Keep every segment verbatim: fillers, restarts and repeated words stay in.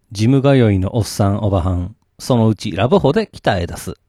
ジム通いのおっさんおばはん、そのうちラブホで鍛え出す。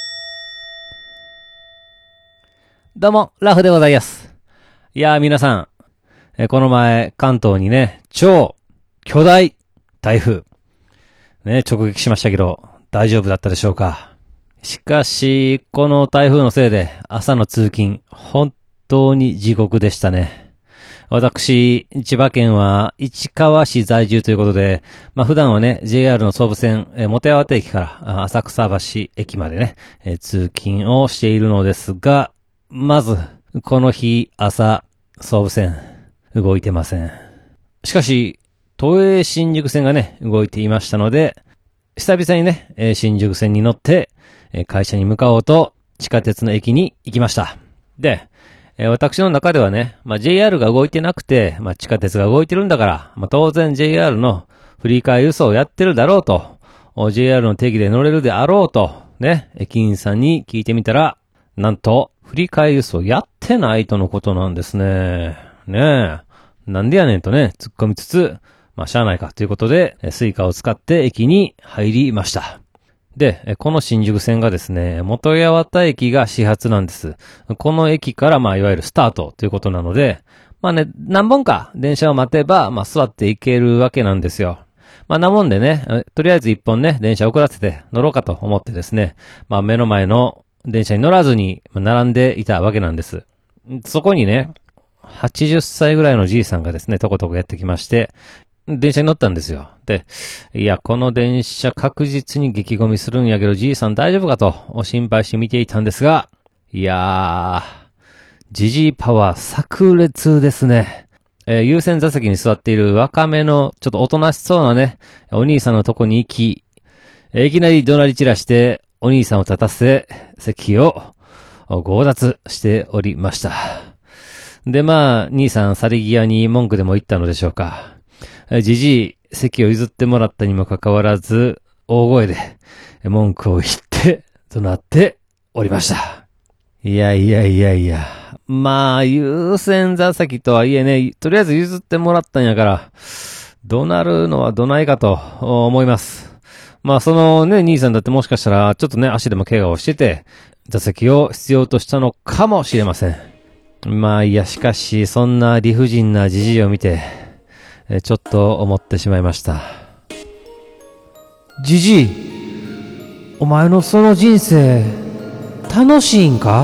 どうも、ラフでございます。いやー皆さん、えこの前関東にね、超巨大台風、ね、直撃しましたけど、大丈夫だったでしょうか。しかし、この台風のせいで朝の通勤、本当に地獄でしたね。私、千葉県は市川市在住ということで、まあ普段はね、ジェイアール の総武線、えー、本山駅から浅草橋駅までね、えー、通勤をしているのですが、まず、この日、朝、総武線、動いてません。しかし、都営新宿線がね、動いていましたので、久々にね、えー、新宿線に乗って、えー、会社に向かおうと、地下鉄の駅に行きました。で、えー、私の中ではね、まあ、ジェイアール が動いてなくて、まあ、地下鉄が動いてるんだから、まあ、当然 ジェイアール の振り替え輸送をやってるだろうと、ジェイアール の定義で乗れるであろうと、ね、駅員さんに聞いてみたら、なんと、振り替え輸送やってないとのことなんですね。ねえ。なんでやねんとね、突っ込みつつ、まあ、しゃあないかということで、スイカを使って駅に入りました。で、この新宿線がですね、元八幡駅が始発なんです。この駅から、まあ、いわゆるスタートということなので、まあね、何本か電車を待てば、まあ、座って行けるわけなんですよ。まあ、なもんでね、とりあえず一本ね、電車遅らせて乗ろうかと思ってですね、まあ、目の前の電車に乗らずに並んでいたわけなんです。そこにね、はちじゅっさいぐらいのじいさんがですね、とことこやってきまして、電車に乗ったんですよ。で、いや、この電車確実に激ゴミするんやけど、じいさん大丈夫かと心配して見ていたんですが、いやー、ジジイパワー炸裂ですね。えー、優先座席に座っている若めの、ちょっとおとなしそうなね、お兄さんのとこに行き、えー、いきなり怒鳴り散らして、お兄さんを立たせ、席を強奪しておりました。で、まあ、兄さん去り際に文句でも言ったのでしょうか。じじい、席を譲ってもらったにもかかわらず、大声で文句を言って、怒鳴っておりました。いやいやいやいや。まあ、優先座席とはいえね、とりあえず譲ってもらったんやから、怒鳴るのはどないかと思います。まあ、そのね、兄さんだってもしかしたら、ちょっとね、足でも怪我をしてて、座席を必要としたのかもしれません。まあ、いや、しかし、そんな理不尽なじじいを見て、ちょっと思ってしまいました。じじい、お前のその人生、楽しいんか？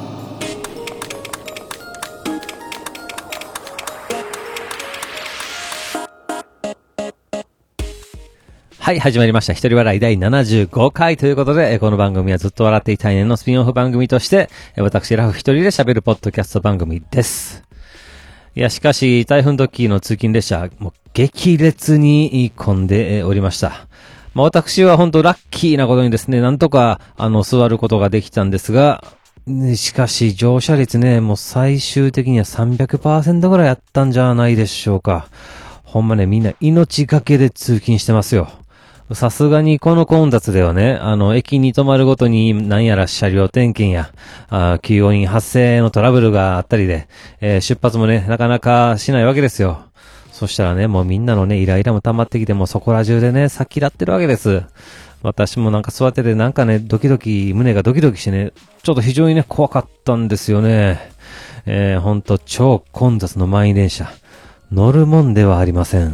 はい、始まりました。一人笑いだいななじゅうごかいということで、この番組はずっと笑っていたいねんのスピンオフ番組として、私ラフ一人で喋るポッドキャスト番組です。いや、しかし、台風時の通勤列車、もう激烈に混んでおりました。まあ、私は本当ラッキーなことにですね、なんとか、あの、座ることができたんですが、しかし、乗車率ね、もう最終的には さんびゃくパーセント ぐらいあったんじゃないでしょうか。ほんまね、みんな命がけで通勤してますよ。さすがにこの混雑ではね、あの、駅に止まるごとに何やら車両点検や、あ救護員発生のトラブルがあったりで、えー、出発もね、なかなかしないわけですよ。そしたらね、もうみんなのね、イライラも溜まってきて、もうそこら中でね、先立ってるわけです。私もなんか座ってて、なんかね、ドキドキ、胸がドキドキしてね、ちょっと非常にね、怖かったんですよね。えー、ほんと超混雑の満員電車。乗るもんではありません。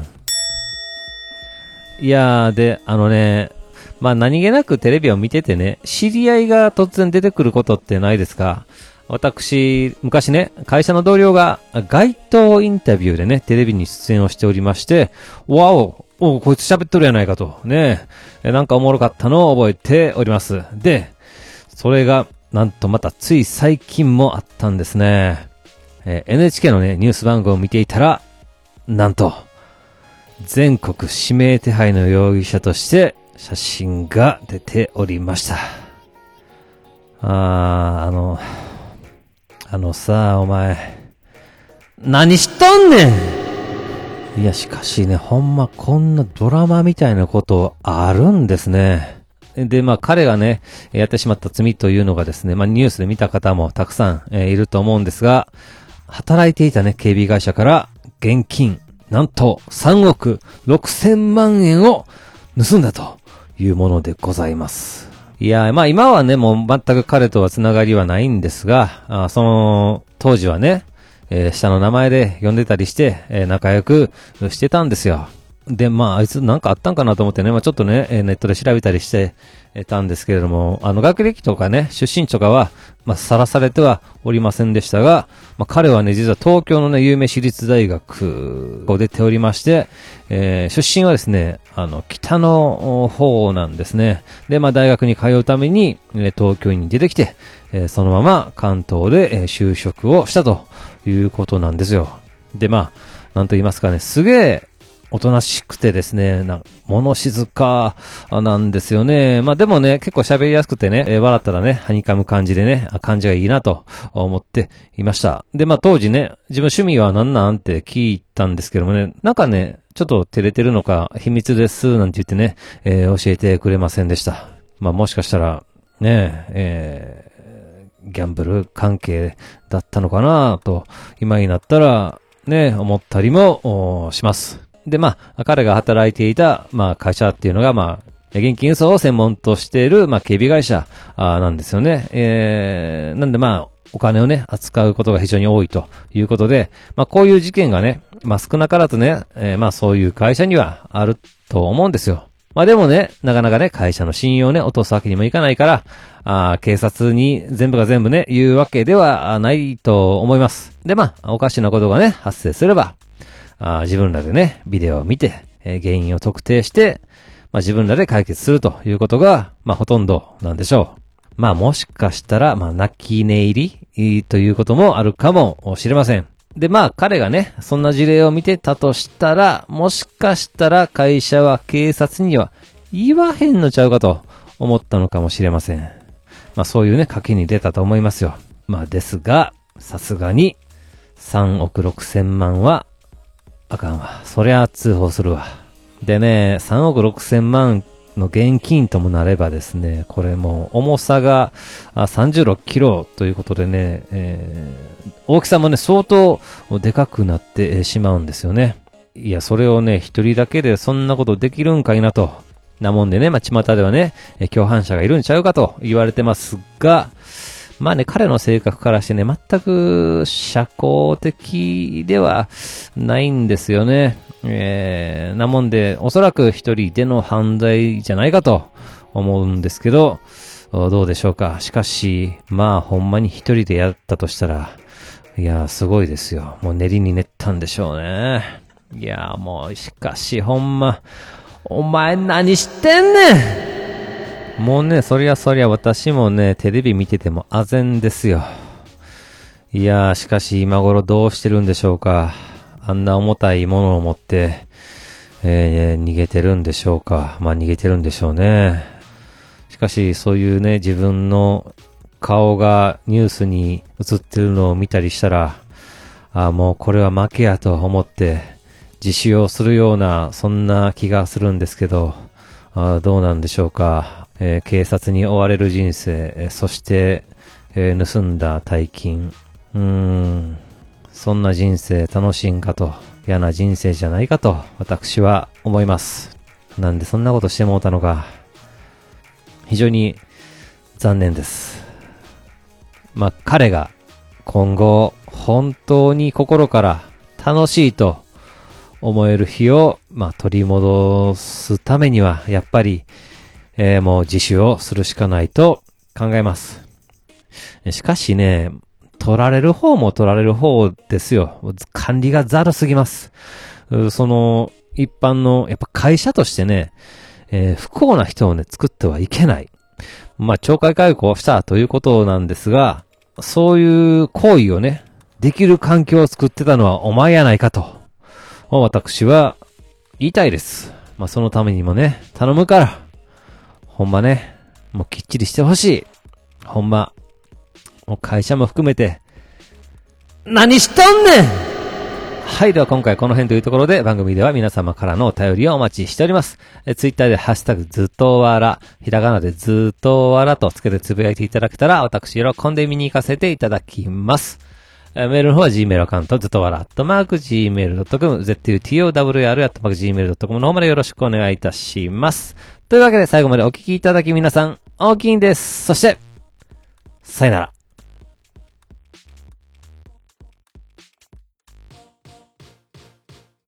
いやー、で、あのね、まあ何気なくテレビを見ててね、知り合いが突然出てくることってないですか？私、昔ね、会社の同僚が街頭インタビューでね、テレビに出演をしておりまして、わお、おこいつ喋っとるやないかと、ね、なんかおもろかったのを覚えております。で、それが、なんとまたつい最近もあったんですね。えー、エヌエイチケー のね、ニュース番号を見ていたら、なんと、全国指名手配の容疑者として写真が出ておりました。あー、あの、あのさ、お前、何しとんねん！いや、しかしね、ほんまこんなドラマみたいなことあるんですね。で、まあ彼がね、やってしまった罪というのがですね、まあニュースで見た方もたくさん、えー、いると思うんですが、働いていたね、警備会社から現金、なんとさんおくろくせんまんえんを盗んだというものでございます。いや、まあ今はね、もう全く彼とはつながりはないんですが、あその当時はね、えー、下の名前で呼んでたりして、えー、仲良くしてたんですよ。で、まあ、あいつなんかあったんかなと思ってね、まあちょっとね、ネットで調べたりしてたんですけれども、あの、学歴とかね、出身とかは、まあ、さらされてはおりませんでしたが、まあ、彼はね、実は東京のね、有名私立大学を出ておりまして、えー、出身はですね、あの、北の方なんですね。で、まあ、大学に通うために、東京に出てきて、えー、そのまま関東で、えー、就職をしたということなんですよ。で、まあ、なんと言いますかね、すげえ、おとなしくてですね、な、物静かなんですよね。まあでもね、結構喋りやすくてね、えー、笑ったらね、はにかむ感じでね、感じがいいなと思っていました。で、まあ当時ね、自分趣味は何なんって聞いたんですけどもね、なんかね、ちょっと照れてるのか、秘密ですなんて言ってね、えー、教えてくれませんでした。まあもしかしたら、ね、えー、ギャンブル関係だったのかなと、今になったら、ね、思ったりもします。で、まあ、彼が働いていた、まあ、会社っていうのが、まあ、現金輸送を専門としている、まあ、警備会社なんですよね。えー、なんで、まあ、お金をね、扱うことが非常に多いということで、まあ、こういう事件がね、まあ、少なからずね、えー、まあ、そういう会社にはあると思うんですよ。まあ、でもね、なかなかね、会社の信用をね、落とすわけにもいかないから、あ警察に全部が全部ね、言うわけではないと思います。で、まあ、おかしなことがね、発生すれば、あ自分らでね、ビデオを見て、えー、原因を特定して、まあ自分らで解決するということが、まあほとんどなんでしょう。まあもしかしたら、まあ泣き寝入りということもあるかもしれません。で、まあ彼がね、そんな事例を見てたとしたら、もしかしたら会社は警察には言わへんのちゃうかと思ったのかもしれません。まあそういうね、賭けに出たと思いますよ。まあですが、さすがにさんおくろくせんまんはあかんわ。そりゃ通報するわ。でね、さんおくろくせんまんの現金ともなればですね、これもう重さがさんじゅうろっキロということでね、えー、大きさもね、相当でかくなってしまうんですよね。いや、それをね、一人だけでそんなことできるんかいなと。なもんでね、まあ、巷ではね、共犯者がいるんちゃうかと言われてますが、まあね、彼の性格からしてね、全く社交的ではないんですよね。えー、なもんで、おそらく一人での犯罪じゃないかと思うんですけど、どうでしょうか。しかし、まあほんまに一人でやったとしたら、いや、すごいですよ。もう練りに練ったんでしょうね。いや、もう、しかしほんま、お前何してんねんもうね、そりゃそりゃ私もね、テレビ見てても唖然ですよ。いやー、しかし今頃どうしてるんでしょうか。あんな重たいものを持って、えー、逃げてるんでしょうか。まあ逃げてるんでしょうね。しかしそういうね、自分の顔がニュースに映ってるのを見たりしたら、あもうこれは負けやと思って自首をするような、そんな気がするんですけど、あどうなんでしょうか。えー、警察に追われる人生、えー、そして、えー、盗んだ大金。うーん、そんな人生楽しいんかと、嫌な人生じゃないかと、私は思います。なんでそんなことしてもうたのか、非常に残念です。まあ、彼が今後、本当に心から楽しいと思える日を、まあ、取り戻すためには、やっぱり、えー、もう自首をするしかないと考えます。しかしね、取られる方も取られる方ですよ。管理がざるすぎます。その、一般の、やっぱ会社としてね、えー、不幸な人をね、作ってはいけない。まあ、懲戒解雇をしたということなんですが、そういう行為をね、できる環境を作ってたのはお前やないかと、私は言いたいです。まあ、そのためにもね、頼むから、ほんまね、もうきっちりしてほしい。ほんま、もう会社も含めて、何しとんねんはい、では今回この辺というところで番組では皆様からのお便りをお待ちしております。えツイッターでハッシュタグずっとわら、ひらがなでずっとわらとつけてつぶやいていただけたら私喜んで見に行かせていただきます。 メールの方は Gmail アカウント、ずとわら、アットマーク、ジーメールドットコム、ゼットユーティーオーダブリューアール、アットマーク、ジーメールドットコム の方までよろしくお願いいたします。というわけで最後までお聞きいただき皆さん、大きいんです。そして、さよなら。